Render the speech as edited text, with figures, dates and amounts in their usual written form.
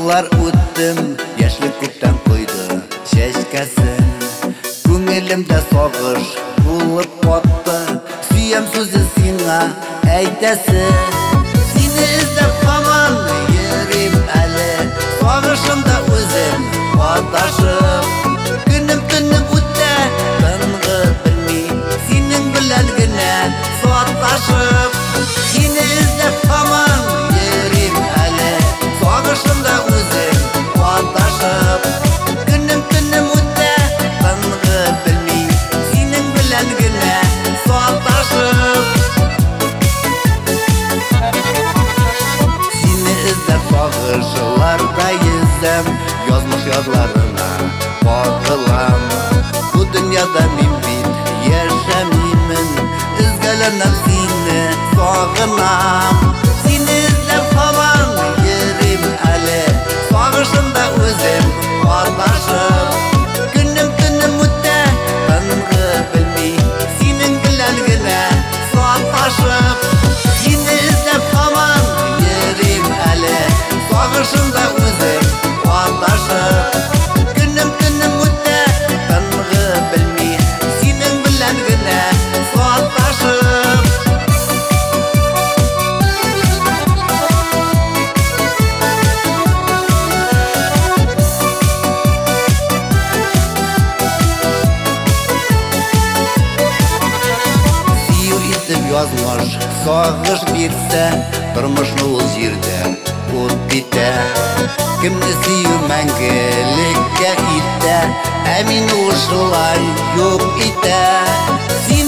Yıllar öttüm, yaşlık kuptan koydu çeşkesin. Көңілімді соғыш болып қотты, сүйем сөзі сиңа әйтәсі. Сені іздеп қаман ерем әлі, соғышымда өзім баташып. Күнім түнім өтті, тынғы білмей, сенің білән генә сотташып. Сені іздеп қаман ерем әлі, соғышымда өзім баташып. Күнім түнім өтті, тынғы білмей, сенің білән генә сотташып. Сені іздеп сағышыларда езем, язмыш ядларына бағылам. Бұ дүнияда мен бит яшәмеймін, ізгәләнәм сені сағынам. Сені іздеп қаман ерем әлі, сағышымда өзім баташып. Күнім түнім өтті, тынғы білмей, сенің білән генә сотташып. Сені іздеп қаман ерем әлі, сағышымда өзім баташып. Күнім түнім өтті, тынғы білмей, сенің білән генә сотташып. Язмыш, сағыш бирсә, тормышны ул җирдә ут битә. Кемне сөю мәңгелеккә итә, ә мине ул шулай юк итә.